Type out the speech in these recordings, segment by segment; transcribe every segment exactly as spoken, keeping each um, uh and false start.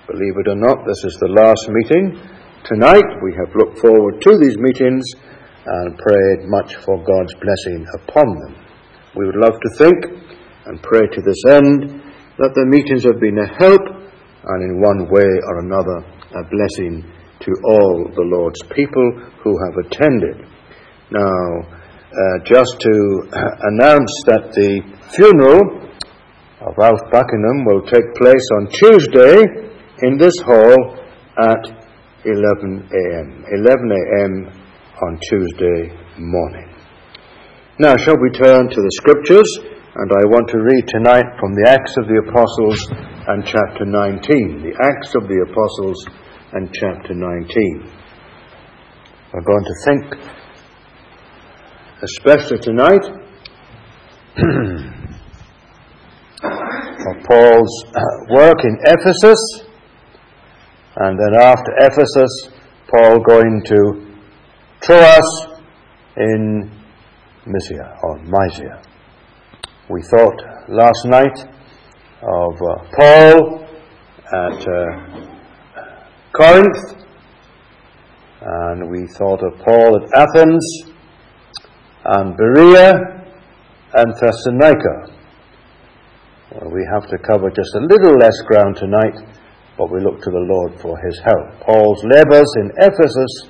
Believe it or not, this is the last meeting. Tonight we have looked forward to these meetings and prayed much for God's blessing upon them. We would love to think and pray to this end that the meetings have been a help and in one way or another a blessing to all the Lord's people who have attended. Now, uh, just to announce that the funeral of Ralph Buckingham will take place on Tuesday in this hall at eleven a.m. eleven a.m. on Tuesday morning. Now, shall we turn to the Scriptures? And I want to read tonight from the Acts of the Apostles and chapter nineteen. The Acts of the Apostles and chapter nineteen. We're going to think especially tonight of Paul's work in Ephesus, and then after Ephesus, Paul going to Troas in Mysia, or Mysia. We thought last night of uh, Paul at uh, Corinth, and we thought of Paul at Athens, and Berea, and Thessalonica. Well, we have to cover just a little less ground tonight, but we look to the Lord for his help. Paul's labours in Ephesus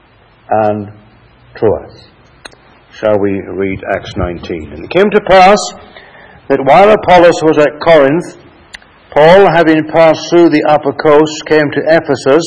and Troas. Shall we read Acts nineteen? And it came to pass that while Apollos was at Corinth, Paul, having passed through the upper coast, came to Ephesus,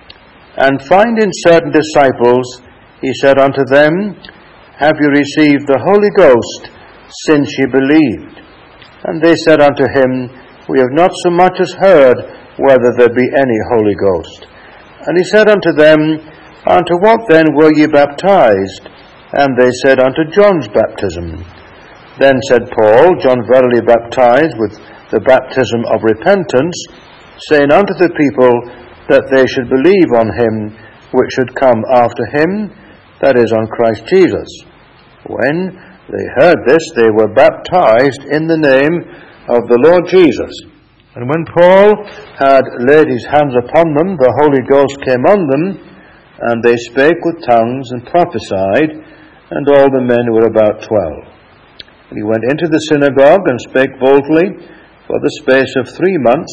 and finding certain disciples, he said unto them, Have you received the Holy Ghost since ye believed? And they said unto him, We have not so much as heard whether there be any Holy Ghost. And he said unto them, Unto what then were ye baptized? And they said, Unto John's baptism. Then said Paul, John verily baptized with the baptism of repentance, saying unto the people that they should believe on him which should come after him, that is, on Christ Jesus. When they heard this, they were baptized in the name of the Lord Jesus. And when Paul had laid his hands upon them, the Holy Ghost came on them, and they spake with tongues and prophesied, and all the men were about twelve. And he went into the synagogue and spake boldly for the space of three months,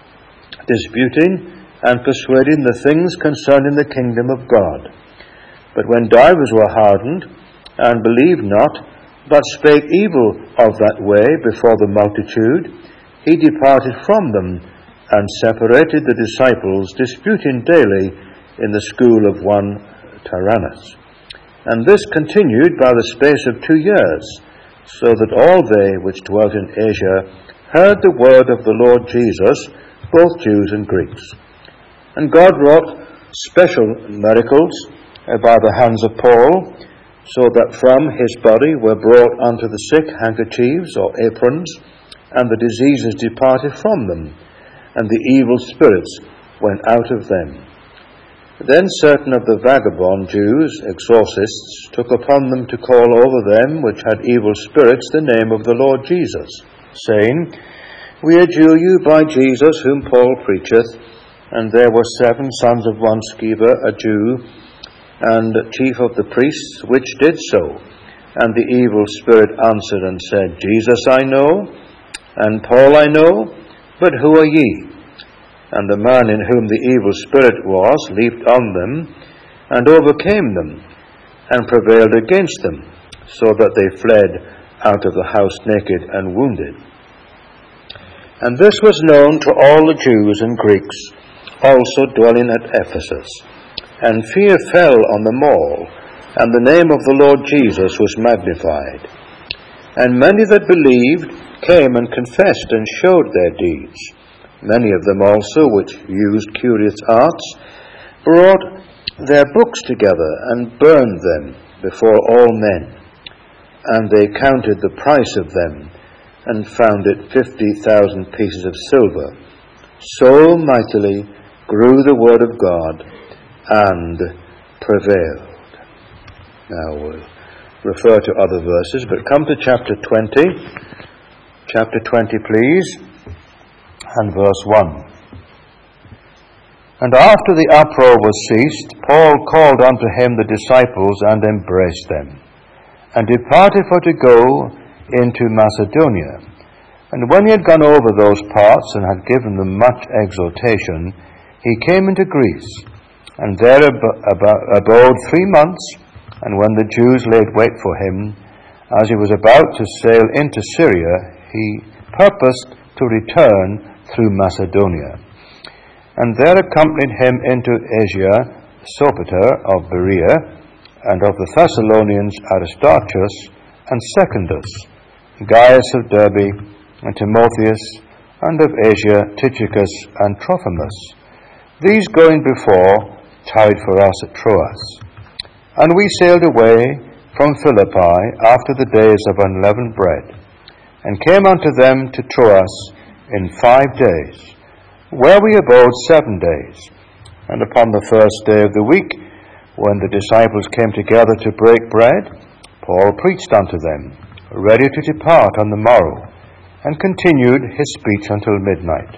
disputing and persuading the things concerning the kingdom of God. But when divers were hardened, and believed not, but spake evil of that way before the multitude, he departed from them, and separated the disciples, disputing daily in the school of one Tyrannus. And this continued by the space of two years, so that all they which dwelt in Asia heard the word of the Lord Jesus, both Jews and Greeks. And God wrought special miracles by the hands of Paul, so that from his body were brought unto the sick handkerchiefs or aprons, and the diseases departed from them, and the evil spirits went out of them. Then certain of the vagabond Jews, exorcists, took upon them to call over them which had evil spirits the name of the Lord Jesus, saying, We adjure you by Jesus whom Paul preacheth. And there were seven sons of one Sceva, a Jew, and chief of the priests, which did so. And the evil spirit answered and said, Jesus I know, and Paul I know, but who are ye? And the man in whom the evil spirit was leaped on them, and overcame them, and prevailed against them, so that they fled out of the house naked and wounded. And this was known to all the Jews and Greeks, also dwelling at Ephesus. And fear fell on them all, and the name of the Lord Jesus was magnified. And many that believed came and confessed and showed their deeds. Many of them also, which used curious arts, brought their books together and burned them before all men. And they counted the price of them, and found it fifty thousand pieces of silver. So mightily grew the word of God, and prevailed. Now we'll refer to other verses, but come to chapter twenty. Chapter twenty, please, and verse one. And after the uproar was ceased, Paul called unto him the disciples and embraced them, and departed for to go into Macedonia. And when he had gone over those parts and had given them much exhortation, he came into Greece, and there ab- ab- abode three months. And when the Jews laid wait for him, as he was about to sail into Syria, he purposed to return through Macedonia. And there accompanied him into Asia Sopater of Berea, and of the Thessalonians Aristarchus and Secundus, Gaius of Derbe, and Timotheus, and of Asia Tychicus and Trophimus. These going before tarried for us at Troas. And we sailed away from Philippi after the days of unleavened bread, and came unto them to Troas in five days, where we abode seven days. And upon the first day of the week, when the disciples came together to break bread, Paul preached unto them, ready to depart on the morrow, and continued his speech until midnight.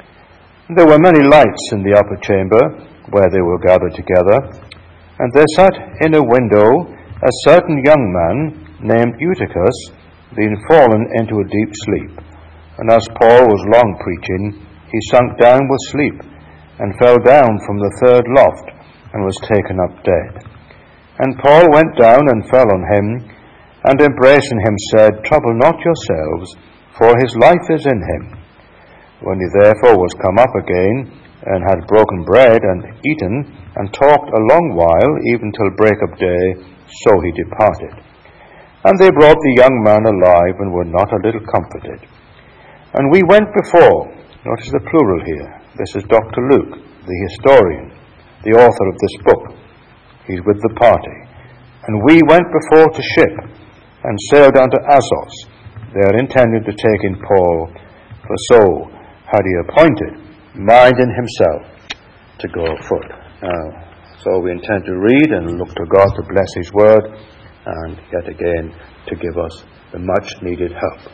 There were many lights in the upper chamber, where they were gathered together, and there sat in a window a certain young man named Eutychus, being fallen into a deep sleep. And as Paul was long preaching, he sunk down with sleep, and fell down from the third loft, and was taken up dead. And Paul went down and fell on him, and embracing him said, Trouble not yourselves, for his life is in him. When he therefore was come up again, and had broken bread, and eaten, and talked a long while, even till break of day, so he departed. And they brought the young man alive, and were not a little comforted. And we went before. Notice the plural here. This is Doctor Luke, the historian, the author of this book. He's with the party. And we went before to ship, and sailed unto Assos, there intending to take in Paul, for so had he appointed mind in himself to go afoot. Now, so we intend to read and look to God to bless his word, and yet again to give us the much needed help.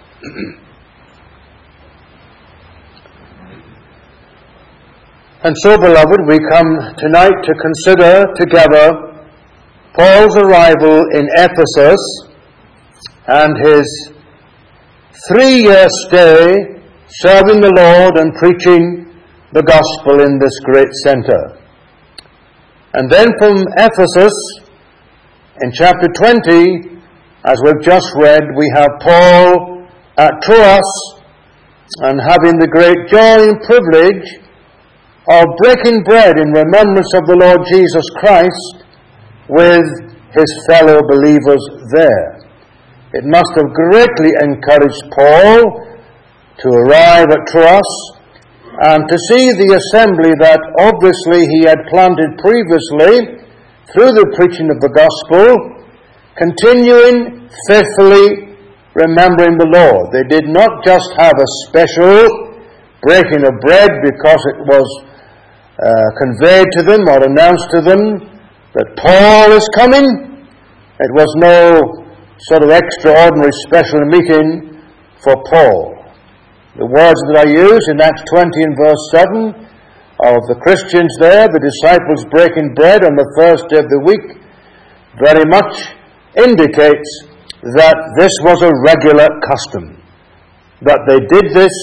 And so, beloved, we come tonight to consider together Paul's arrival in Ephesus and his three-year stay serving the Lord and preaching the gospel in this great center. And then from Ephesus, in chapter twenty, as we've just read, we have Paul at Troas, and having the great joy and privilege of breaking bread in remembrance of the Lord Jesus Christ with his fellow believers there. It must have greatly encouraged Paul to arrive at Troas and to see the assembly that obviously he had planted previously through the preaching of the gospel, continuing faithfully remembering the Lord. They did not just have a special breaking of bread because it was Uh, conveyed to them or announced to them that Paul is coming. It was no sort of extraordinary special meeting for Paul. The words that I use in Acts twenty and verse seven of the Christians there, the disciples breaking bread on the first day of the week, very much indicates that this was a regular custom, that they did this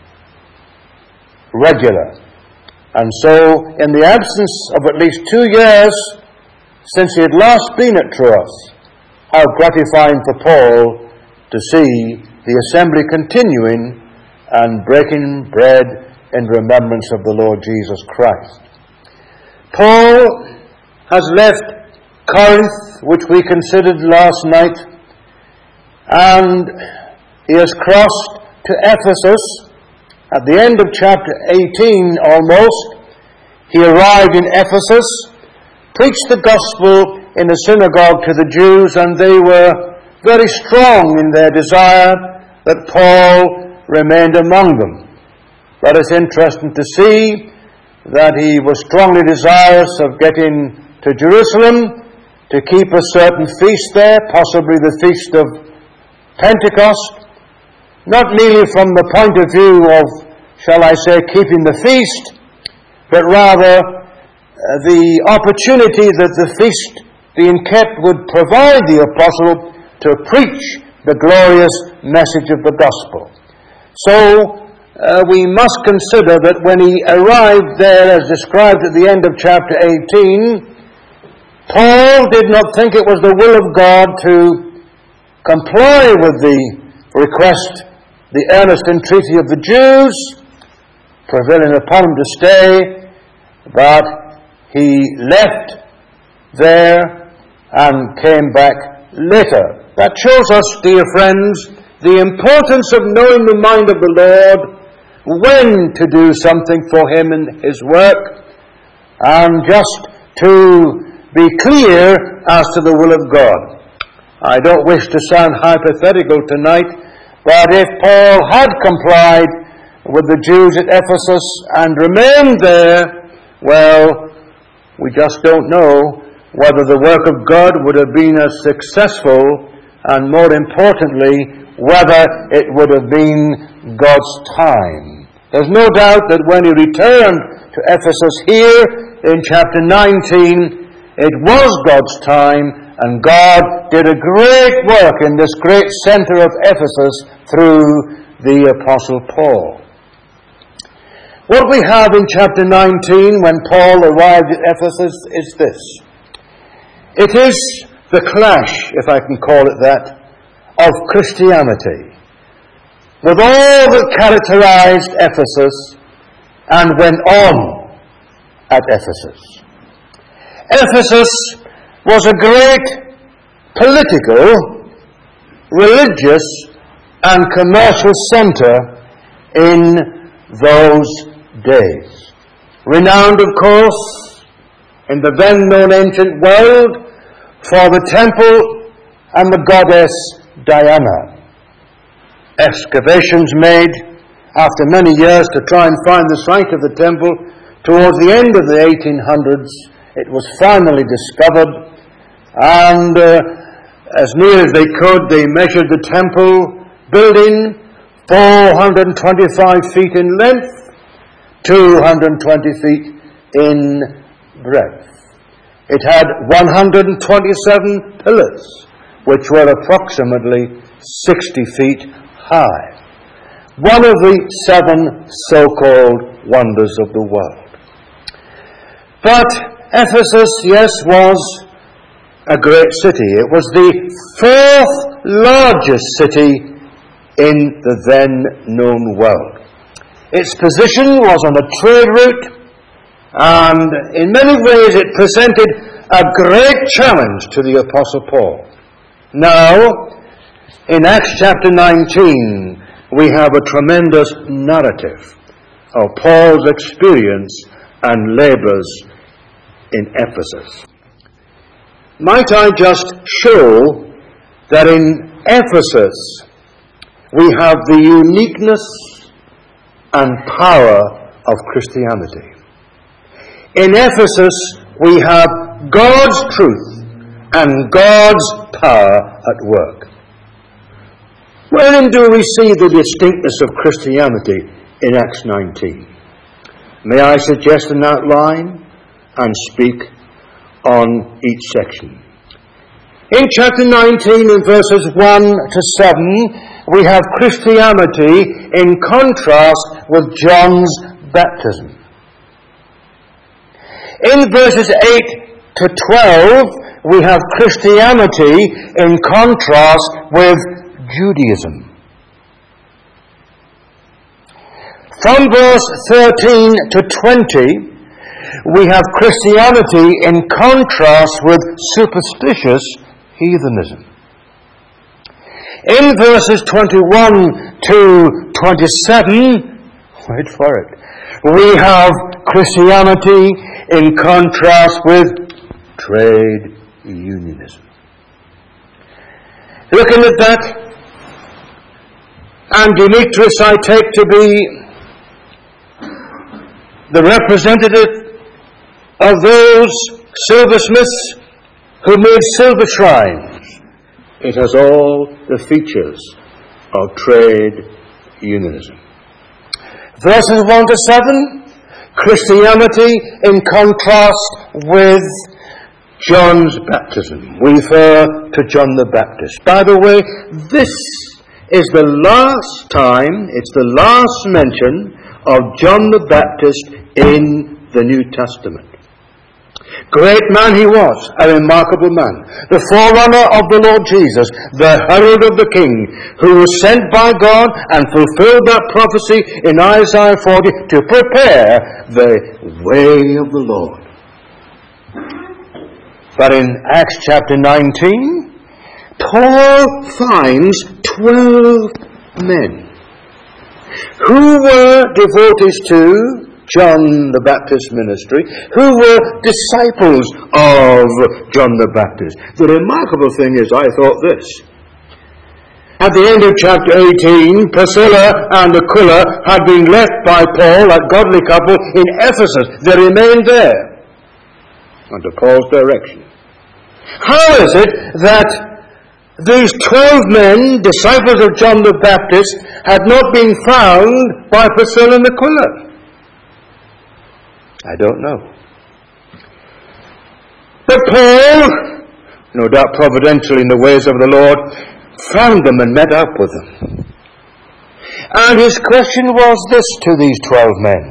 regular. And so, in the absence of at least two years since he had last been at Troas, how gratifying for Paul to see the assembly continuing and breaking bread in remembrance of the Lord Jesus Christ. Paul has left Corinth, which we considered last night, and he has crossed to Ephesus. At the end of chapter eighteen, almost, he arrived in Ephesus, preached the gospel in a synagogue to the Jews, and they were very strong in their desire that Paul remained among them. But it's interesting to see that he was strongly desirous of getting to Jerusalem to keep a certain feast there, possibly the feast of Pentecost, not merely from the point of view of, shall I say, keeping the feast, but rather uh, the opportunity that the feast being kept would provide the apostle to preach the glorious message of the gospel. So uh, we must consider that when he arrived there, as described at the end of chapter eighteen, Paul did not think it was the will of God to comply with the request, the earnest entreaty of the Jews, prevailing upon him to stay, but he left there and came back later. That shows us, dear friends, the importance of knowing the mind of the Lord, when to do something for him in his work, and just to be clear as to the will of God. I don't wish to sound hypothetical tonight, but if Paul had complied with the Jews at Ephesus and remained there, well, we just don't know whether the work of God would have been as successful, and more importantly, whether it would have been God's time. There's no doubt that when he returned to Ephesus here in chapter nineteen, it was God's time, and God did a great work in this great center of Ephesus through the Apostle Paul. What we have in chapter nineteen when Paul arrived at Ephesus is this. It is the clash, if I can call it that, of Christianity, with all that characterized Ephesus and went on at Ephesus. Ephesus was a great political, religious, and commercial center in those days. Renowned, of course, in the then known ancient world for the temple and the goddess Diana. Excavations made after many years to try and find the site of the temple towards the end of the eighteen hundreds, it was finally discovered, and uh, as near as they could, they measured the temple building four hundred twenty-five feet in length, two hundred twenty feet in breadth. It had one hundred twenty-seven pillars, which were approximately sixty feet high. One of the seven so-called wonders of the world. But Ephesus, yes, was a great city. It was the fourth largest city in the then known world. Its position was on a trade route, and in many ways it presented a great challenge to the Apostle Paul. Now, in Acts chapter nineteen, we have a tremendous narrative of Paul's experience and labors in Ephesus. Might I just show that in Ephesus we have the uniqueness and power of Christianity. In Ephesus we have God's truth and God's power at work. Wherein do we see the distinctness of Christianity in Acts nineteen? May I suggest an outline and speak on each section. In chapter nineteen, in verses one to seven, we have Christianity in contrast with John's baptism. In verses eight to twelve, we have Christianity in contrast with Judaism. From verse thirteen to twenty, we have Christianity in contrast with superstitious heathenism. In verses twenty-one to twenty-seven, wait for it, we have Christianity in contrast with trade unionism. Looking at that, and Demetrius I take to be the representative of those silversmiths who made silver shrines. It has all the features of trade unionism. Verses one to seven Christianity in contrast with John's baptism. We refer to John the Baptist. By the way, this is the last time, it's the last mention of John the Baptist in the New Testament. Great man he was, a remarkable man, the forerunner of the Lord Jesus, the herald of the King, who was sent by God and fulfilled that prophecy in Isaiah forty to prepare the way of the Lord. But in Acts chapter nineteen, Paul finds twelve men who were devoted to John the Baptist ministry, who were disciples of John the Baptist. The remarkable thing is, I thought this. At the end of chapter eighteen, Priscilla and Aquila had been left by Paul, that godly couple, in Ephesus. They remained there under Paul's direction. How is it that these twelve men, disciples of John the Baptist, had not been found by Priscilla and Aquila? I don't know. But Paul, no doubt providentially in the ways of the Lord, found them and met up with them. And his question was this to these twelve men.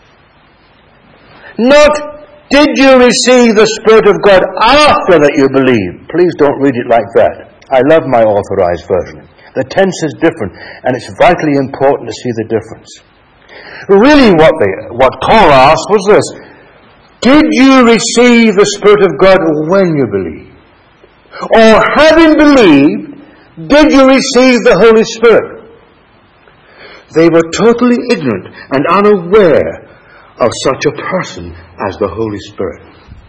Not, did you receive the Spirit of God after that you believed? Please don't read it like that. I love my authorized version. The tense is different, and it's vitally important to see the difference. Really what they, what Paul asked was this. Did you receive the Spirit of God when you believed? Or having believed, did you receive the Holy Spirit? They were totally ignorant and unaware of such a person as the Holy Spirit.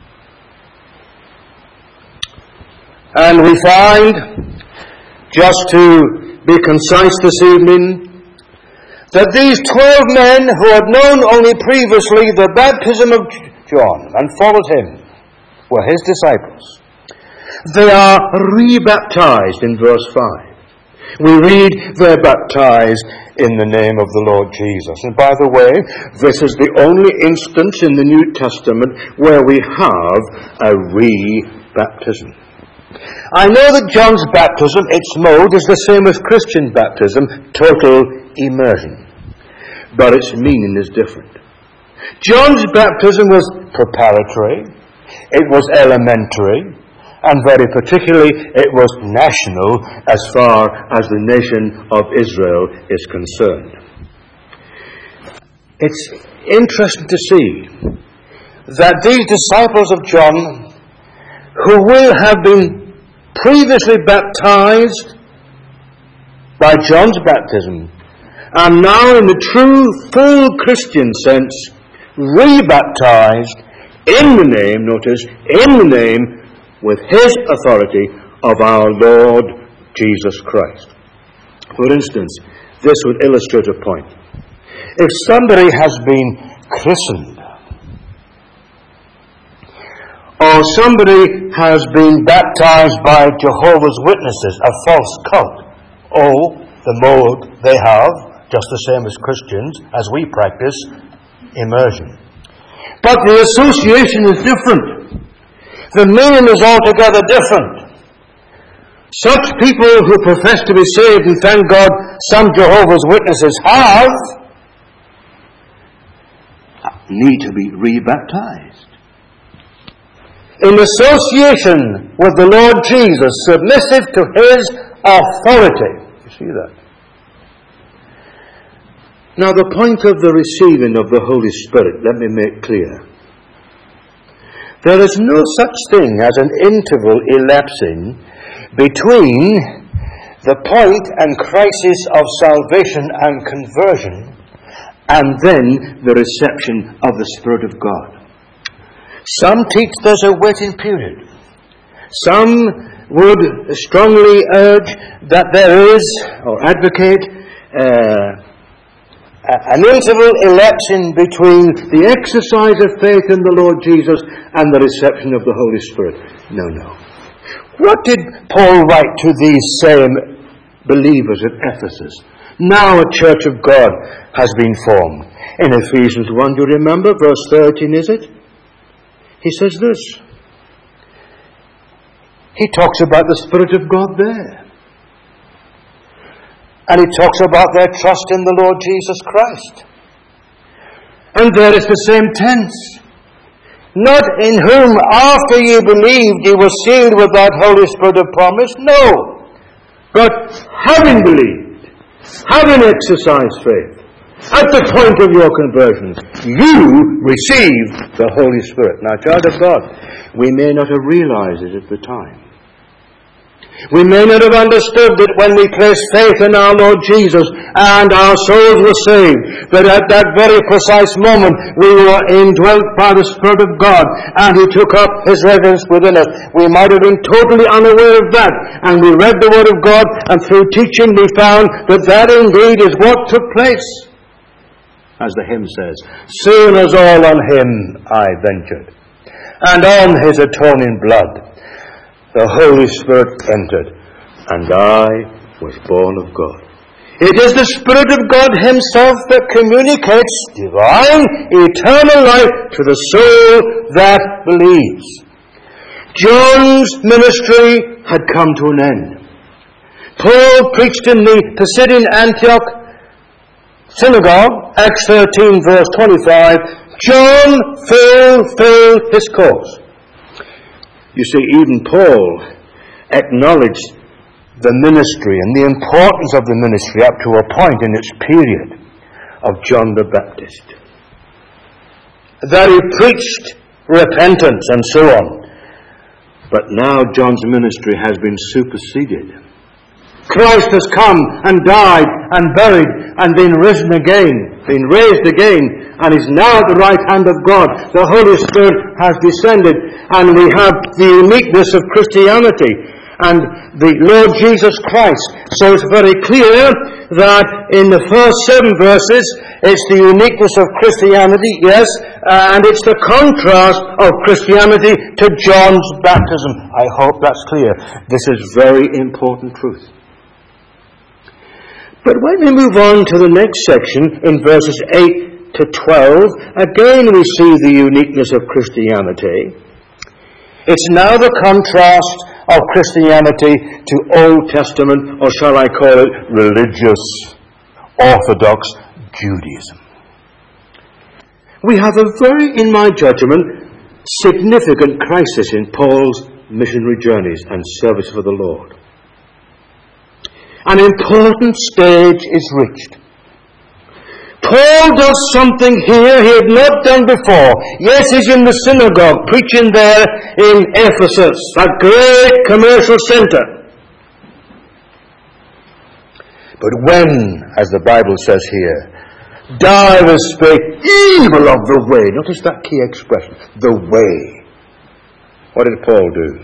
And we find, just to be concise this evening, that these twelve men who had known only previously the baptism of John and followed him were his disciples. They are re-baptized in verse five. We read they're baptized in the name of the Lord Jesus. And by the way, this is the only instance in the New Testament where we have a re-baptism. I know that John's baptism, its mode, is the same as Christian baptism, total immersion. But its meaning is different. John's baptism was preparatory, it was elementary, and very particularly it was national as far as the nation of Israel is concerned. It's interesting to see that these disciples of John, who will have been previously baptized by John's baptism, are now in the true, full Christian sense, re-baptized in the name, notice, in the name, with his authority of our Lord Jesus Christ. For instance, this would illustrate a point. If somebody has been christened, or somebody has been baptized by Jehovah's Witnesses, a false cult, oh, the mode they have, just the same as Christians, as we practice immersion. But the association is different. The meaning is altogether different. Such people who profess to be saved, and thank God some Jehovah's Witnesses have, need to be re-baptized. In association with the Lord Jesus, submissive to his authority. You see that? Now the point of the receiving of the Holy Spirit, let me make clear. There is no such thing as an interval elapsing between the point and crisis of salvation and conversion and then the reception of the Spirit of God. Some teach there's a waiting period. Some would strongly urge that there is, or advocate, uh, an interval elapsing between the exercise of faith in the Lord Jesus and the reception of the Holy Spirit. No, no. What did Paul write to these same believers at Ephesus? Now a church of God has been formed. In Ephesians one, do you remember? Verse thirteen, is it? He says this. He talks about the Spirit of God there. And he talks about their trust in the Lord Jesus Christ. And there is the same tense. Not in whom after you believed you were sealed with that Holy Spirit of promise. No. But having believed, having exercised faith, at the point of your conversion, you received the Holy Spirit. Now, child of God, we may not have realized it at the time. We may not have understood that when we placed faith in our Lord Jesus and our souls were saved, that at that very precise moment we were indwelt by the Spirit of God and He took up His residence within us. We might have been totally unaware of that, and we read the Word of God, and through teaching we found that that indeed is what took place. As the hymn says, soon as all on Him I ventured, and on His atoning blood the Holy Spirit entered, and I was born of God. It is the Spirit of God Himself that communicates divine, eternal life to the soul that believes. John's ministry had come to an end. Paul preached in the Pisidian Antioch synagogue, Acts thirteen verse twenty-five. John fulfilled his course. You see, even Paul acknowledged the ministry and the importance of the ministry up to a point in its period of John the Baptist. That he preached repentance and so on. But now John's ministry has been superseded. Christ has come and died and buried and been risen again, been raised again, and is now at the right hand of God. The Holy Spirit has descended, and we have the uniqueness of Christianity and the Lord Jesus Christ. So it's very clear that in the first seven verses, it's the uniqueness of Christianity, yes, and it's the contrast of Christianity to John's baptism. I hope that's clear. This is very important truth. But when we move on to the next section, in verses eight to twelve, again we see the uniqueness of Christianity. It's now the contrast of Christianity to Old Testament, or shall I call it, religious, orthodox Judaism. We have a very, in my judgment, significant crisis in Paul's missionary journeys and service for the Lord. An important stage is reached. Paul does something here he had not done before. Yes, he's in the synagogue, preaching there in Ephesus, a great commercial center. But when, as the Bible says here, divers spake evil of the way, notice that key expression, the way. What did Paul do?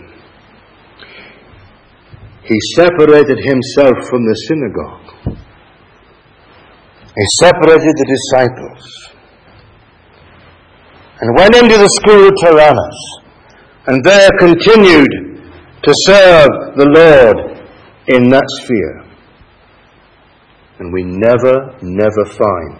He separated himself from the synagogue. He separated the disciples and went into the school of Tyrannus, and there continued to serve the Lord in that sphere. And we never, never find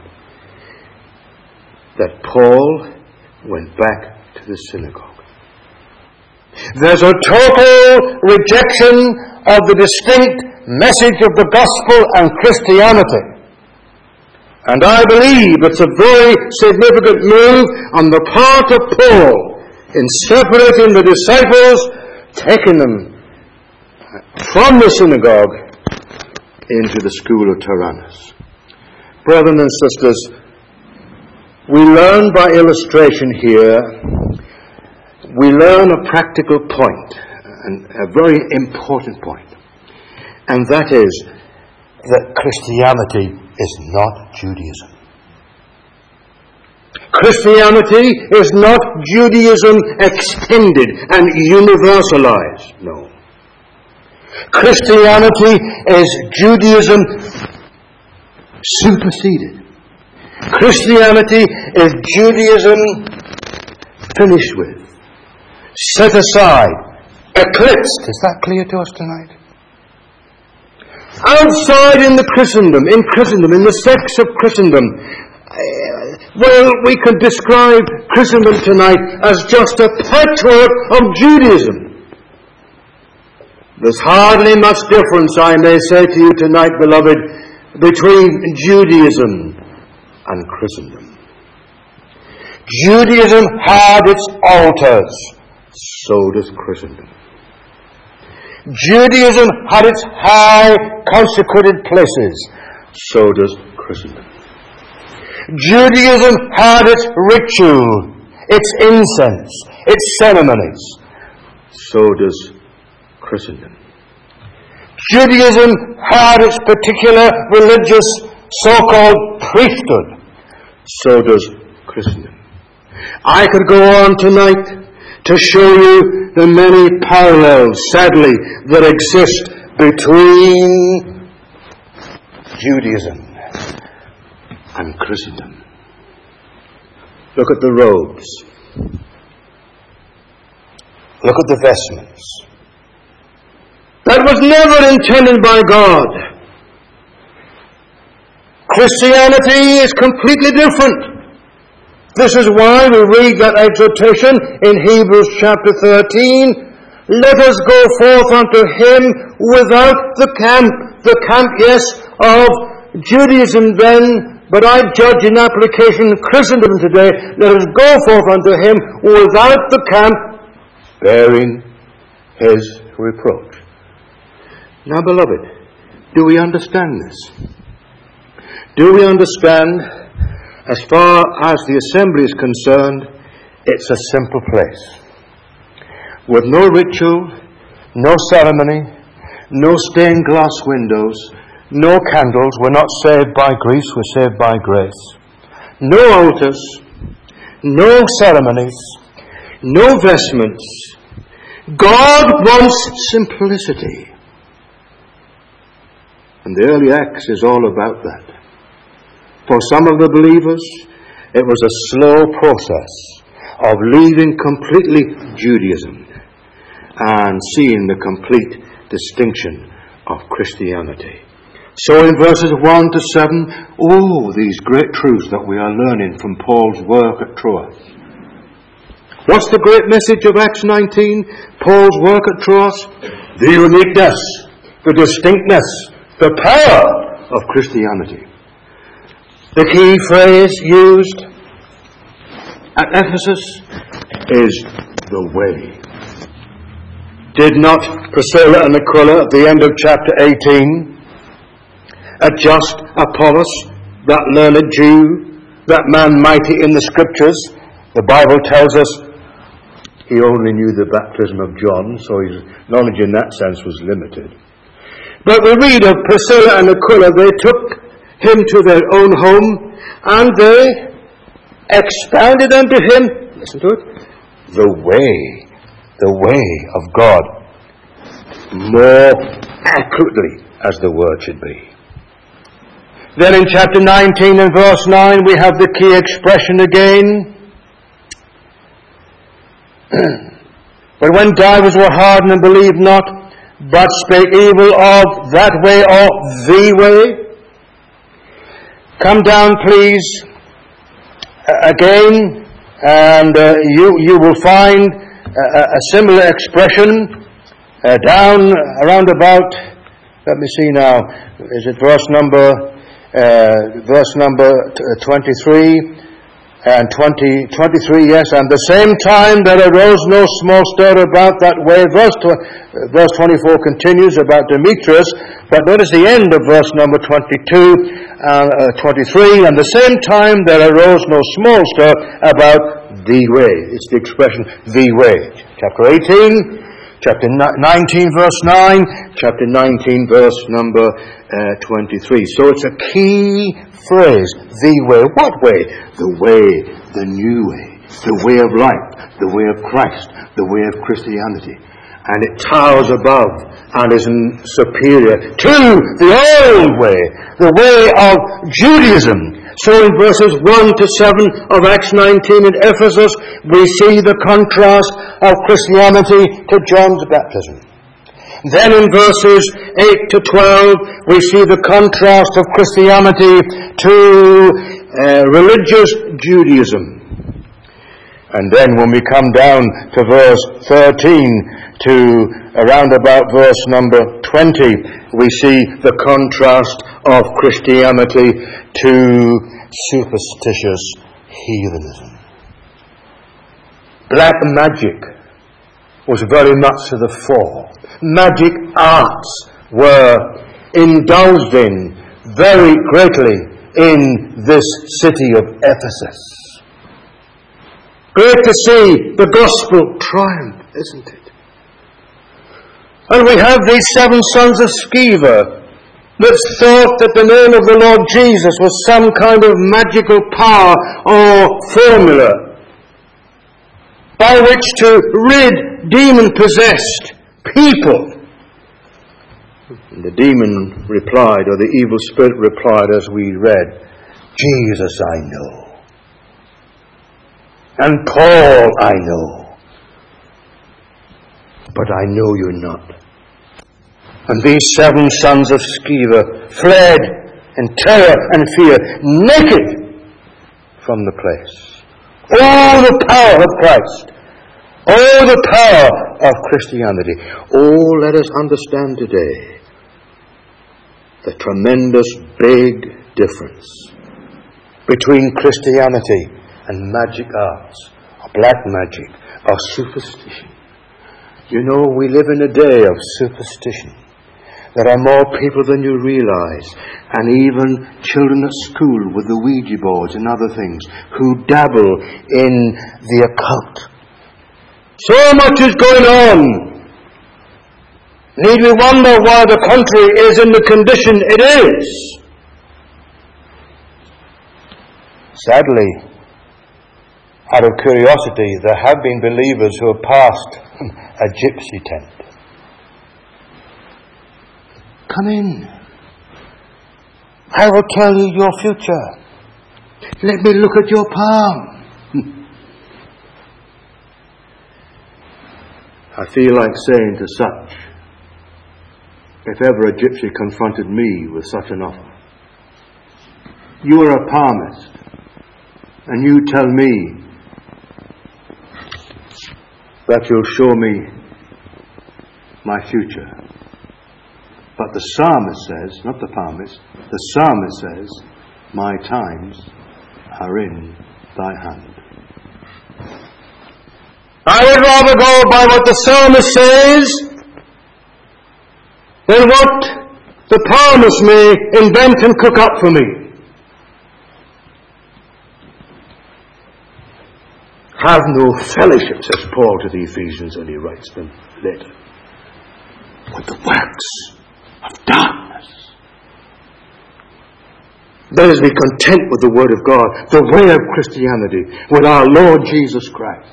that Paul went back to the synagogue. There's a total rejection of the distinct message of the gospel and Christianity. And I believe it's a very significant move on the part of Paul in separating the disciples, taking them from the synagogue into the school of Tyrannus. Brethren and sisters, we learn by illustration here, we learn a practical point, and a very important point, and that is that Christianity is not Judaism. Christianity is not Judaism extended and universalized. No. Christianity is Judaism superseded. Christianity is Judaism finished with, set aside, eclipsed. Is that clear to us tonight? Outside in the Christendom, in Christendom, in the sects of Christendom, Well, we can describe Christendom tonight as just a patchwork of Judaism. There's hardly much difference, I may say to you tonight, beloved, between Judaism and Christendom. Judaism had its altars, so does Christendom. Judaism had its high consecrated places, so does Christendom. Judaism had its ritual, its incense, its ceremonies, so does Christendom. Judaism had its particular religious so-called priesthood, so does Christendom. I could go on tonight to show you the many parallels, sadly, that exist between Judaism and Christendom. Look at the robes. Look at the vestments. That was never intended by God. Christianity is completely different. This is why we read that exhortation in Hebrews chapter thirteen. Let us go forth unto him without the camp. The camp, yes, of Judaism then, but I judge in application Christendom today. Let us go forth unto him without the camp, bearing his reproach. Now, beloved, do we understand this? Do we understand, as far as the assembly is concerned, it's a simple place, with no ritual, no ceremony, no stained glass windows, no candles. We're not saved by grease, we're saved by grace. No altars, no ceremonies, no vestments. God wants simplicity. And the early Acts is all about that. For some of the believers, it was a slow process of leaving completely Judaism and seeing the complete distinction of Christianity. So in verses one to seven, oh, these great truths that we are learning from Paul's work at Troas. What's the great message of Acts nineteen? Paul's work at Troas? The uniqueness, the distinctness, the power of Christianity. The key phrase used at Ephesus is the way. Did not Priscilla and Aquila at the end of chapter eighteen adjust Apollos, that learned Jew, that man mighty in the scriptures? The Bible tells us he only knew the baptism of John, so his knowledge in that sense was limited. But we read of Priscilla and Aquila, they took him to their own home, and they expounded unto him, listen to it, the way, the way of God, more accurately as the word should be. Then in chapter nineteen and verse nine we have the key expression again. But when divers were hardened and believed not, but spake evil of that way or the way. Come down, please, uh, again, and uh, you you will find a, a similar expression uh, down around about. Let me see now. Is it verse number uh, verse number twenty-three? And twenty, twenty-three, yes, and the same time there arose no small stir about that way. Verse, tw- verse twenty-four continues about Demetrius, but notice the end of verse number twenty-two, uh, uh, twenty-three, and the same time there arose no small stir about the way. It's the expression, the way. Chapter eighteen, chapter nineteen, verse nine, chapter nineteen, verse number uh, twenty-three. So it's a key phrase, the way. What way? The way, the new way, the way of life, the way of Christ, the way of Christianity. And it towers above and is superior to the old way, the way of Judaism. So in verses one to seven of Acts nineteen in Ephesus, we see the contrast of Christianity to John's baptism. Then in verses eight to twelve, we see the contrast of Christianity to uh, religious Judaism. And then when we come down to verse thirteen to around about verse number twenty, we see the contrast of Christianity to superstitious heathenism. Black magic was very much to the fore. Magic arts were indulged in very greatly in this city of Ephesus. Great to see the gospel triumph, isn't it? And we have these seven sons of Sceva that thought that the name of the Lord Jesus was some kind of magical power or formula by which to rid demon-possessed people. And the demon replied, or the evil spirit replied as we read, Jesus I know. And Paul I know, but I know you not. And these seven sons of Sceva fled in terror and fear, naked from the place. Oh, the power of Christ. Oh, the power of Christianity. Oh, let us understand today the tremendous big difference between Christianity and magic arts, or black magic, or superstition. You know, we live in a day of superstition. There are more people than you realize, and even children at school with the Ouija boards and other things, who dabble in the occult. So much is going on. Need we wonder why the country is in the condition it is? Sadly, out of curiosity, there have been believers who have passed a gypsy tent. Come in. I will tell you your future. Let me look at your palm. I feel like saying to such, if ever a gypsy confronted me with such an offer, you are a palmist, and you tell me that you'll show me my future. But the psalmist says, not the palmist, the psalmist says, my times are in thy hand. I would rather go by what the psalmist says than what the palmist may invent and cook up for me. Have no fellowship, says Paul to the Ephesians, and he writes them later, with the works of darkness. Let us be content with the Word of God, the way of Christianity, with our Lord Jesus Christ.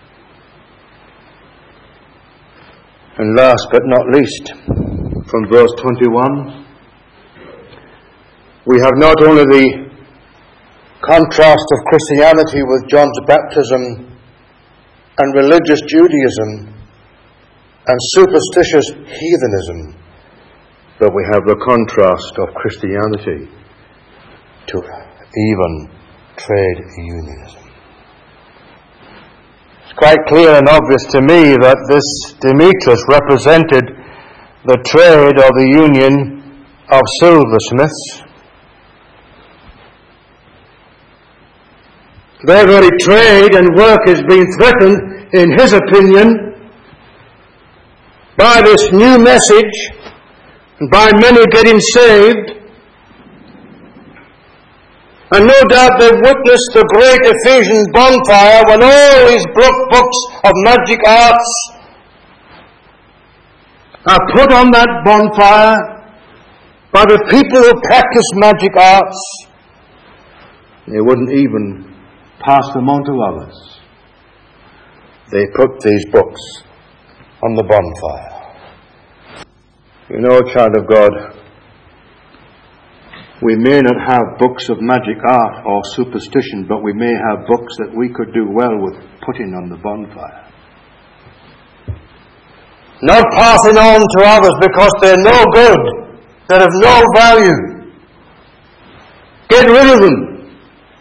And last but not least, from verse twenty-one, we have not only the contrast of Christianity with John's baptism and religious Judaism and superstitious heathenism, but we have the contrast of Christianity to even trade unionism. It's quite clear and obvious to me that this Demetrius represented the trade or the union of silversmiths. Their very trade and work is being threatened, in his opinion, by this new message, and by many getting saved. And no doubt they've witnessed the great Ephesian bonfire when all these books of magic arts are put on that bonfire by the people who practice magic arts. They wouldn't even pass them on to others. They put these books on the bonfire. You know, child of God, we may not have books of magic art or superstition, but we may have books that we could do well with putting on the bonfire. Not passing on to others because they're no good, they're of no value. Get rid of them.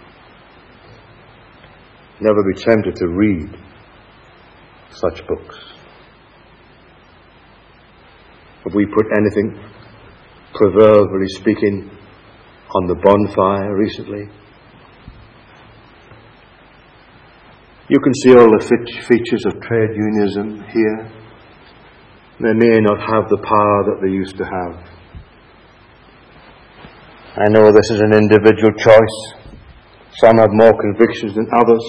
never be tempted to read such books. Have we put anything, proverbially speaking, on the bonfire recently? You can see all the features of trade unionism here. They may not have the power that they used to have. I know this is an individual choice. Some have more convictions than others.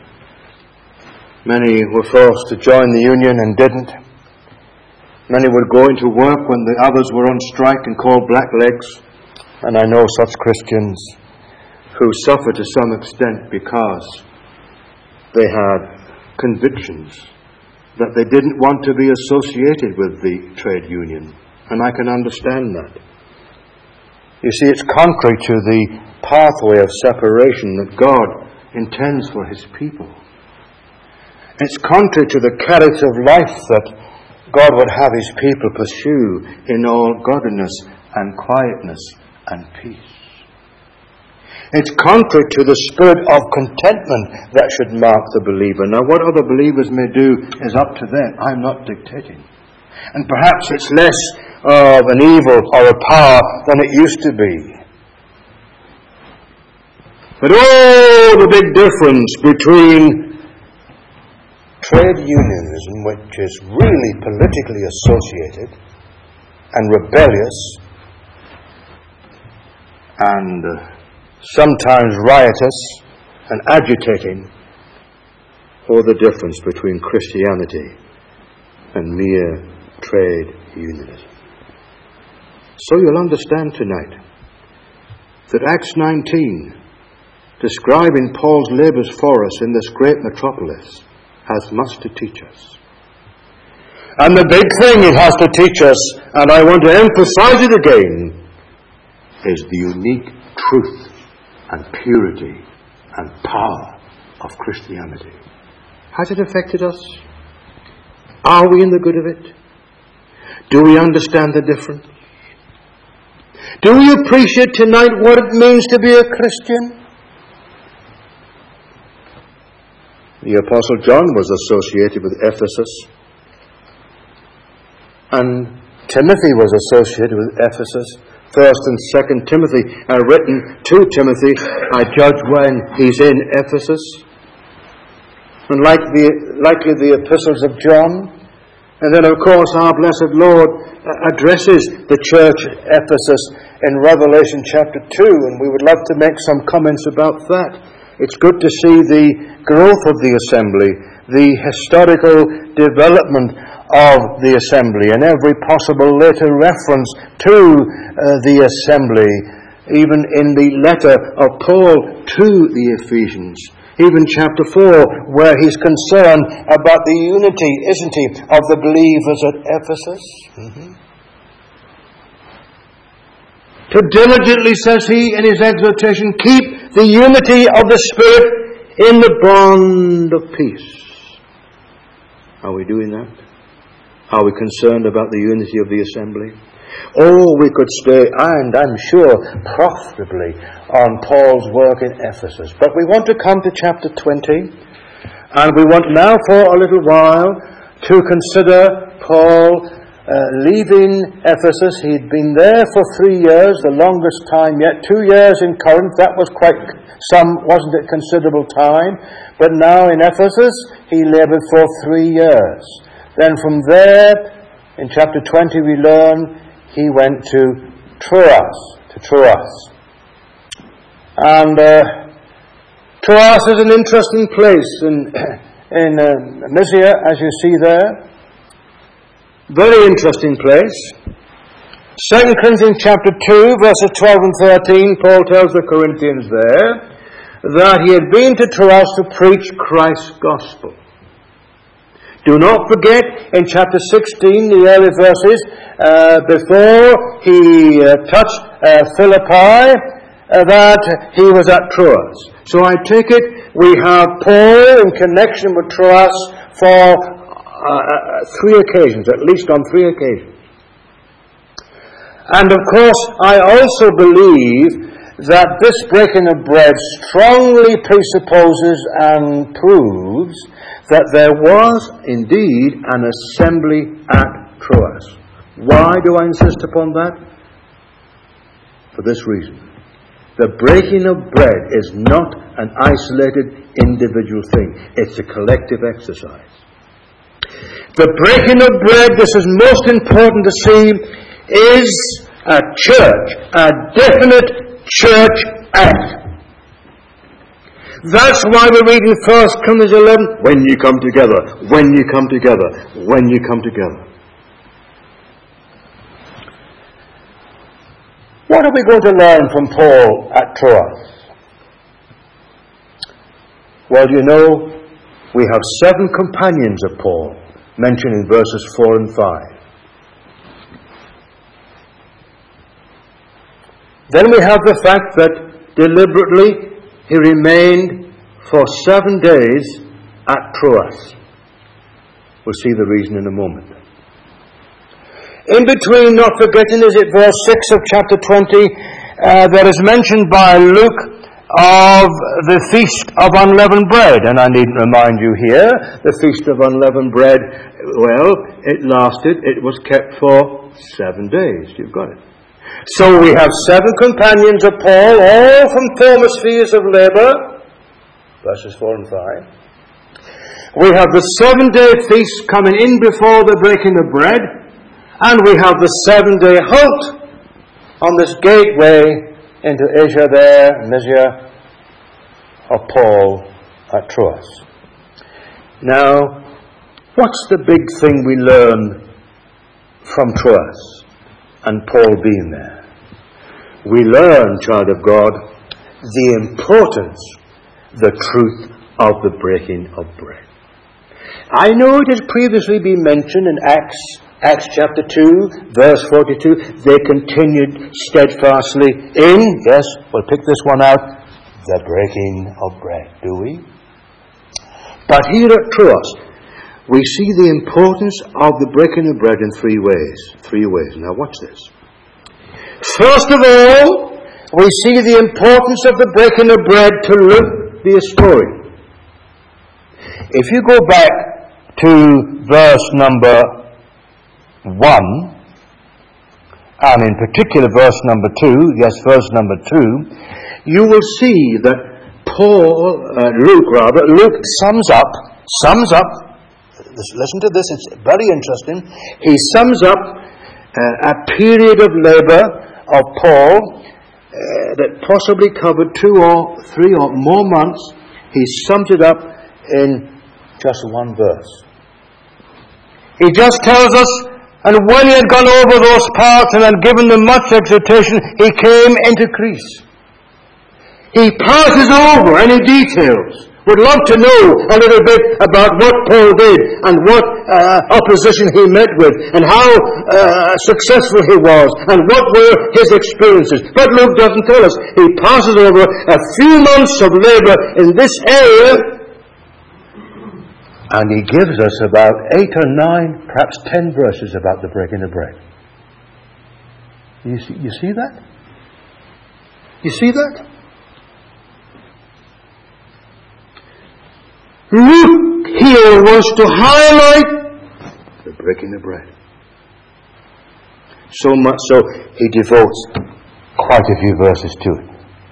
Many were forced to join the union and didn't. Many would go into work when the others were on strike and called blacklegs. And I know such Christians who suffer to some extent because they had convictions that they didn't want to be associated with the trade union. And I can understand that. You see, it's contrary to the pathway of separation that God intends for His people. It's contrary to the character of life that God would have His people pursue in all godliness and quietness and peace. It's contrary to the spirit of contentment that should mark the believer. Now, what other believers may do is up to them. I'm not dictating. And perhaps it's less of an evil or a power than it used to be. But oh, the big difference between trade unionism, which is really politically associated and rebellious and uh, sometimes riotous and agitating, or the difference between Christianity and mere trade unionism. So you'll understand tonight that Acts nineteen, describing Paul's labours for us in this great metropolis, has much to teach us. And the big thing it has to teach us, and I want to emphasize it again, is the unique truth and purity and power of Christianity. Has it affected us? Are we in the good of it? Do we understand the difference? Do we appreciate tonight what it means to be a Christian? The Apostle John was associated with Ephesus, and Timothy was associated with Ephesus. First and Second Timothy are written to Timothy, I judge, when he's in Ephesus. And like the, likely the epistles of John. And then, of course, our blessed Lord addresses the church at Ephesus in Revelation chapter two, and we would love to make some comments about that. It's good to see the growth of the assembly, the historical development of the assembly, and every possible later reference to uh, the assembly, even in the letter of Paul to the Ephesians. Even chapter four, where he's concerned about the unity, isn't he, of the believers at Ephesus. Mm-hmm. To diligently, says he in his exhortation, keep the unity of the Spirit in the bond of peace. Are we doing that? Are we concerned about the unity of the assembly? Oh, we could stay, and I'm sure, profitably on Paul's work in Ephesus. But we want to come to chapter twenty, and we want now for a little while to consider Paul uh, leaving Ephesus. He'd been there for three years, the longest time yet. Two years in Corinth, that was quite some, wasn't it, considerable time. But now in Ephesus, he labored for three years. Then from there, in chapter twenty, we learn he went to Troas, to Troas. And uh, Troas is an interesting place in, in uh, Mysia, as you see there. Very interesting place. Second Corinthians chapter two, verses twelve and thirteen, Paul tells the Corinthians there that he had been to Troas to preach Christ's gospel. Do not forget, in chapter sixteen, the early verses, uh, before he uh, touched uh, Philippi, uh, that he was at Troas. So I take it we have Paul in connection with Troas for uh, three occasions, at least on three occasions. And of course, I also believe that this breaking of bread strongly presupposes and proves that there was indeed an assembly at Troas. Why do I insist upon that? For this reason. The breaking of bread is not an isolated individual thing. It's a collective exercise. The breaking of bread, this is most important to see, is a church, a definite church act. That's why we read in First Corinthians eleven, when you come together, when you come together, when you come together. What are we going to learn from Paul at Troas? Well, you know, we have seven companions of Paul, mentioned in verses four and five. Then we have the fact that deliberately he remained for seven days at Troas. We'll see the reason in a moment. In between, not forgetting, is it verse six of chapter twenty, uh, that is mentioned by Luke of the Feast of Unleavened Bread. And I needn't remind you here, the Feast of Unleavened Bread, well, it lasted, it was kept for seven days. You've got it. So we have seven companions of Paul, all from former spheres of labour, verses four and five. We have the seven-day feast coming in before the breaking of bread. And we have the seven-day halt on this gateway into Asia there, Mysia of Paul at Troas. Now, what's the big thing we learn from Troas and Paul being there? We learn, child of God, the importance, the truth of the breaking of bread. I know it has previously been mentioned in Acts Acts chapter two, verse forty-two, they continued steadfastly in, yes, we'll pick this one out, the breaking of bread, do we? But here at Troas, we see the importance of the breaking of bread in three ways. Three ways. Now watch this. First of all, we see the importance of the breaking of bread to Luke the historian. If you go back to verse number one, and in particular verse number two, yes, verse number two, you will see that Paul, uh, Luke rather, Luke sums up, sums up, listen to this, it's very interesting, he sums up uh, a period of labour of Paul uh, that possibly covered two or three or more months. He sums it up in just one verse. He just tells us, and when he had gone over those parts and had given them much exhortation, he came into Greece. He passes over any details. Would love to know a little bit about what Paul did and what uh, opposition he met with and how uh, successful he was and what were his experiences. But Luke doesn't tell us. He passes over a few months of labor in this area, and he gives us about eight or nine, perhaps ten verses about the breaking of bread. You see, you see that? You see that? Luke here wants to highlight the breaking of bread. So much so, he devotes quite a few verses to it.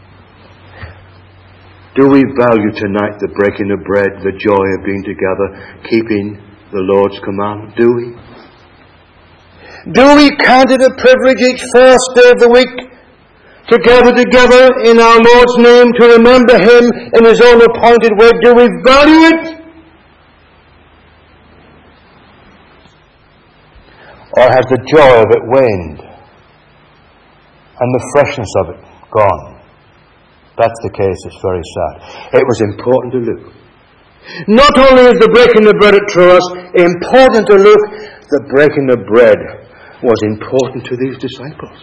Do we value tonight the breaking of bread, the joy of being together, keeping the Lord's command? Do we? Do we count it a privilege each first day of the week to gather together in our Lord's name to remember Him in His own appointed way? Do we value it? Or has the joy of it waned and the freshness of it gone? That's the case. It's very sad. It was important to Luke. Not only is the breaking of bread at Troas important to Luke, the breaking of bread was important to these disciples.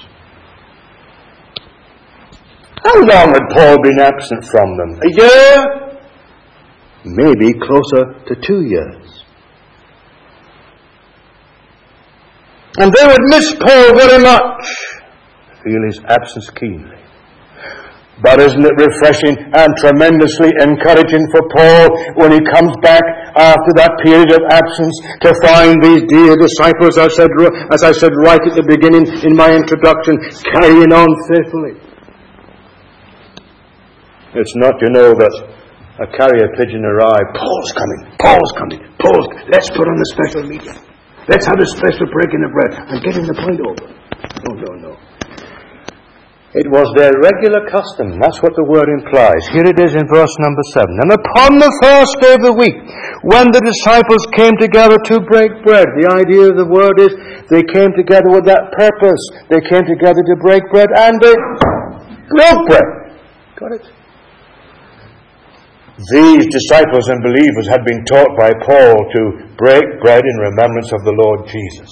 How long had Paul been absent from them? A year? Maybe closer to two years. And they would miss Paul very much, feel his absence keenly. But isn't it refreshing and tremendously encouraging for Paul when he comes back after that period of absence to find these dear disciples, as I said, as I said right at the beginning in my introduction, carrying on faithfully. It's not, you know, that a carrier pigeon arrived. Paul's coming, Paul's coming, Paul's coming. Let's put on a special meeting. Let's have a special breaking of bread and getting the point over. No, no, no. It was their regular custom. That's what the word implies. Here it is in verse number seven. And upon the first day of the week, when the disciples came together to break bread. The idea of the word is they came together with that purpose. They came together to break bread and they broke bread. Got it? These disciples and believers had been taught by Paul to break bread in remembrance of the Lord Jesus.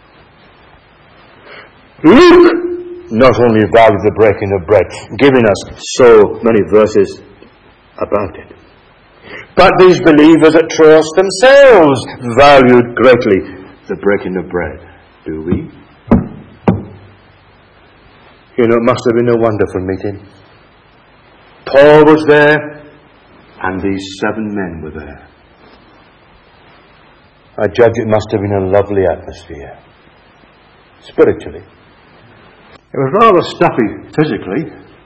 Luke not only valued the breaking of bread, giving us so many verses about it, but these believers at Troas themselves valued greatly the breaking of bread. Do we? You know, it must have been a wonderful meeting. Paul was there, and these seven men were there. I judge it must have been a lovely atmosphere, spiritually. It was rather stuffy physically.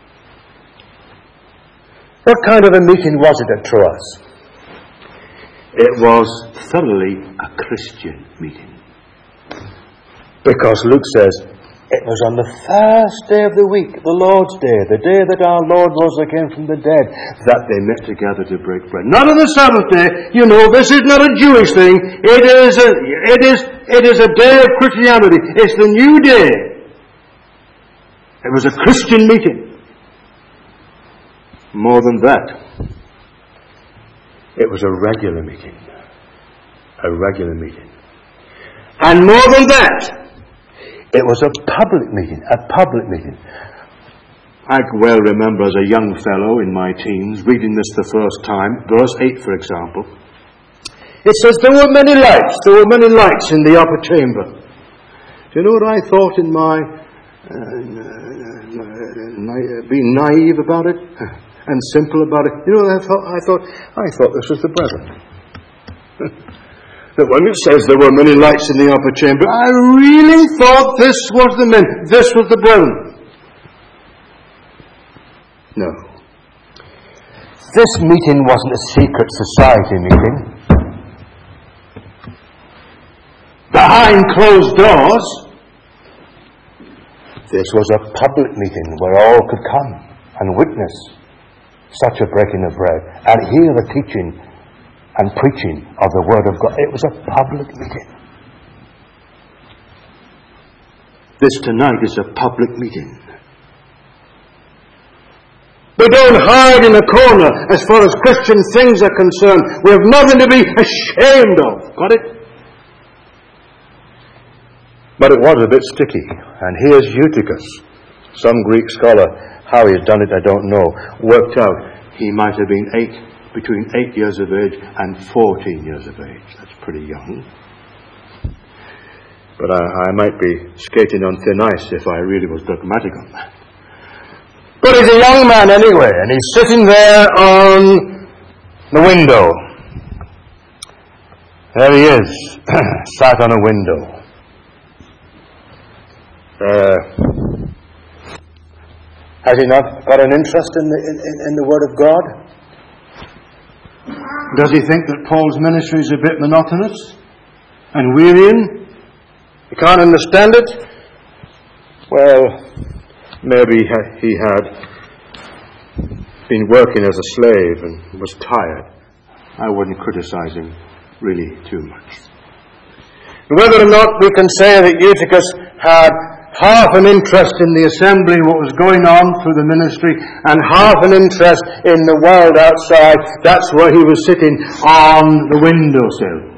What kind of a meeting was it at Troas? It was thoroughly a Christian meeting. Because Luke says, it was on the first day of the week, the Lord's Day, the day that our Lord rose again from the dead, that they met together to break bread. Not on the Sabbath day. You know, this is not a Jewish thing. It is a, it is, it is a day of Christianity. It's the new day. It was a Christian meeting. More than that, it was a regular meeting. A regular meeting. And more than that, it was a public meeting. A public meeting. I well remember as a young fellow in my teens reading this the first time. Verse eight, for example. It says, there were many lights. There were many lights in the upper chamber. Do you know what I thought in my... Uh, being naive about it and simple about it. You know, I thought, I thought, I thought this was the brethren. That when it says there were many lights in the upper chamber, I really thought this was the men, this was the brethren. No. This meeting wasn't a secret society meeting. Behind closed doors. This was a public meeting where all could come and witness such a breaking of bread and hear the teaching and preaching of the Word of God. It was a public meeting. This tonight is a public meeting. We don't hide in a corner as far as Christian things are concerned. We have nothing to be ashamed of. Got it? But it was a bit sticky. And here's Eutychus. Some Greek scholar, how he's done it I don't know, worked out he might have been eight, between eight years of age and fourteen years of age. That's pretty young. But I, I might be skating on thin ice if I really was dogmatic on that. But he's a young man anyway, and he's sitting there on the window. There he is, sat on a window. Uh, has he not got an interest in the, in, in the Word of God? Does he think that Paul's ministry is a bit monotonous and wearying? He can't understand it? Well, maybe he had been working as a slave and was tired. I wouldn't criticize him really too much. Whether or not we can say that Eutychus had half an interest in the assembly, what was going on through the ministry, and half an interest in the world outside, that's where he was sitting on the windowsill.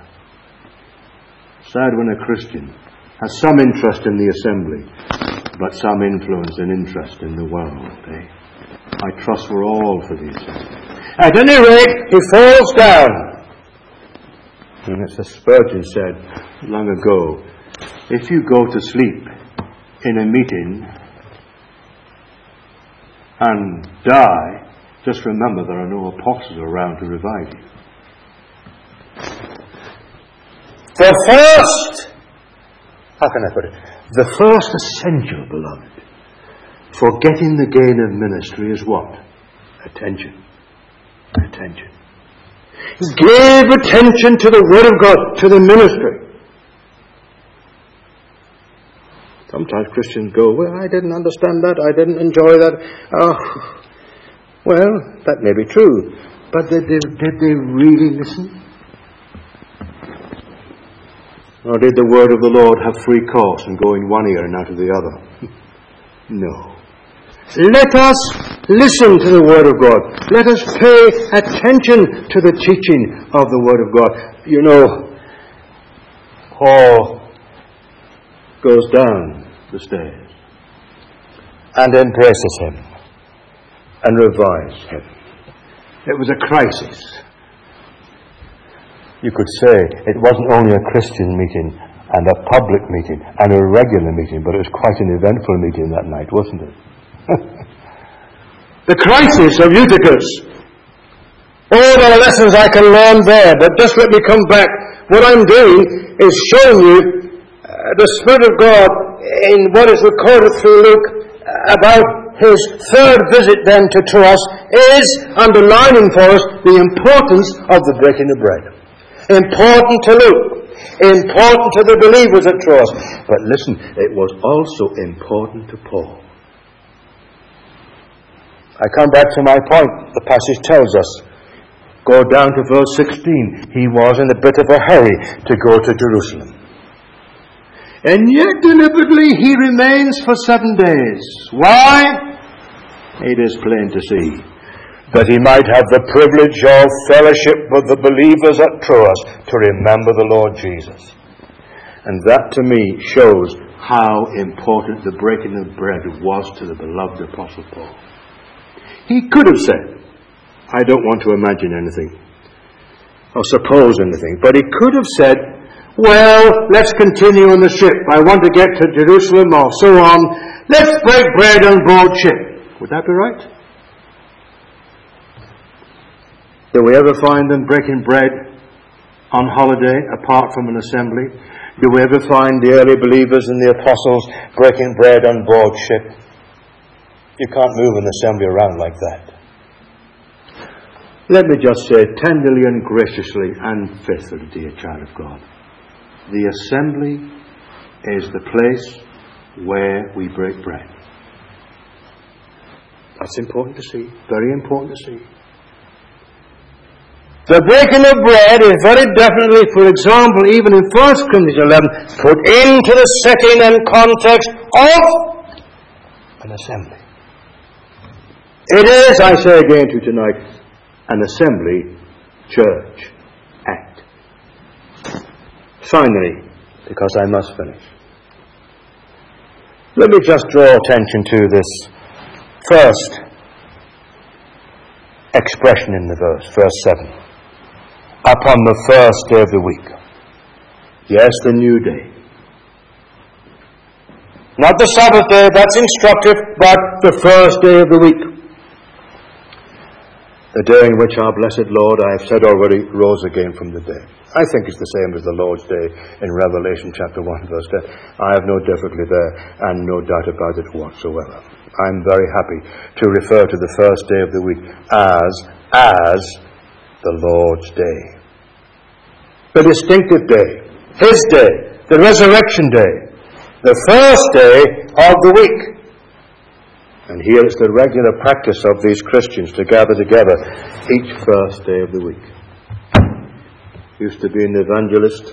Sad when a Christian has some interest in the assembly, but some influence and interest in the world. Eh? I trust we're all for the assembly. At any rate, he falls down. And it's as Spurgeon said long ago, if you go to sleep in a meeting and die, just remember there are no apostles around to revive you. The first, how can I put it? The first essential, beloved, for getting the gain of ministry is what? Attention. Attention. Give attention to the Word of God, to the ministry. Sometimes Christians go, well, I didn't understand that, I didn't enjoy that. Oh, well, that may be true. But did they, did they really listen? Or did the word of the Lord have free course and go in one ear and out of the other? No. Let us listen to the word of God. Let us pay attention to the teaching of the word of God. You know, Paul goes down the stairs and embraces him and revives him. It was a crisis. You could say it wasn't only a Christian meeting and a public meeting and a regular meeting, but it was quite an eventful meeting that night, wasn't it? The crisis of Eutychus. All the lessons I can learn there, but just let me come back. What I'm doing is showing you uh, the Spirit of God in what is recorded through Luke about his third visit then to Troas is underlining for us the importance of the breaking of bread. Important to Luke, important to the believers at Troas. But listen, it was also important to Paul. I come back to my point. The passage tells us, go down to verse sixteen. He was in a bit of a hurry to go to Jerusalem. And yet deliberately he remains for seven days. Why? It is plain to see that he might have the privilege of fellowship with the believers at Troas to remember the Lord Jesus. And that to me shows how important the breaking of bread was to the beloved Apostle Paul. He could have said, I don't want to imagine anything or suppose anything, but he could have said, well, let's continue on the ship. I want to get to Jerusalem or so on. Let's break bread on board ship. Would that be right? Do we ever find them breaking bread on holiday apart from an assembly? Do we ever find the early believers and the apostles breaking bread on board ship? You can't move an assembly around like that. Let me just say tenderly and graciously and faithfully, dear child of God, the assembly is the place where we break bread. That's important to see, very important to see. The breaking of bread is very definitely, for example, even in First Corinthians eleven, put into the setting and context of an assembly. It is, I say again to you tonight, an assembly church act. Finally, because I must finish, let me just draw attention to this first expression in the verse, verse seven. Upon the first day of the week. Yes, the new day. Not the Sabbath day, that's instructive, but the first day of the week. The day in which our blessed Lord, I have said already, rose again from the dead. I think it's the same as the Lord's day in Revelation chapter one, verse ten. I have no difficulty there and no doubt about it whatsoever. I'm very happy to refer to the first day of the week as, as the Lord's day. The distinctive day. His day. The resurrection day. The first day of the week. And here it's the regular practice of these Christians to gather together each first day of the week. Used to be an evangelist.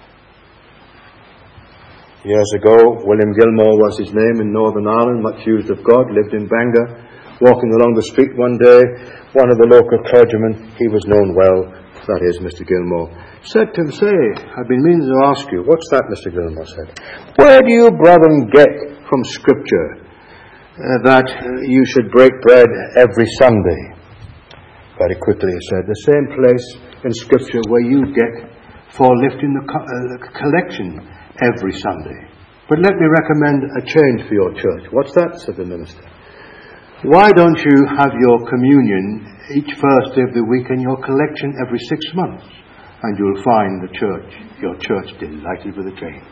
Years ago, William Gilmore was his name in Northern Ireland, much used of God, lived in Bangor. Walking along the street one day, one of the local clergymen, he was known well, that is Mister Gilmore, said to him, say, I've been meaning to ask you, what's that, Mister Gilmore said? Where do you, brethren, get from Scripture uh, that uh, you should break bread every Sunday? Very quickly he said, the same place in Scripture where you get for lifting the co- uh, collection every Sunday. But let me recommend a change for your church. What's that? Said the minister. Why don't you have your communion each first day of the week and your collection every six months? And you'll find the church, your church, delighted with the change.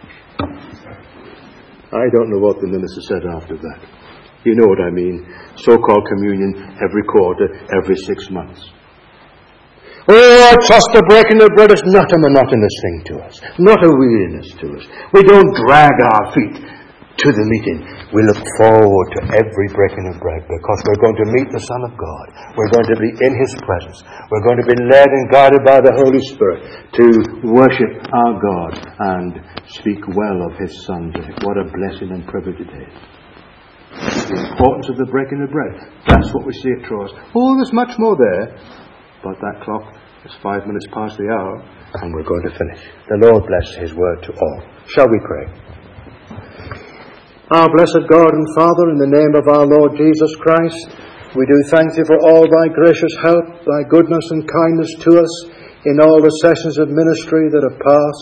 I don't know what the minister said after that. You know what I mean. So-called communion every quarter, every six months. Oh, I trust the breaking of bread is not a monotonous thing to us. Not a weariness to us. We don't drag our feet to the meeting. We look forward to every breaking of bread because we're going to meet the Son of God. We're going to be in His presence. We're going to be led and guided by the Holy Spirit to worship our God and speak well of His Son. What a blessing and privilege it is. The importance of the breaking of bread. That's what we see at Troas. Oh, there's much more there. But that clock is five minutes past the hour and we're going to finish. The Lord bless His word to all. Shall we pray? Our blessed God and Father, in the name of our Lord Jesus Christ, we do thank Thee for all Thy gracious help, Thy goodness and kindness to us in all the sessions of ministry that have passed.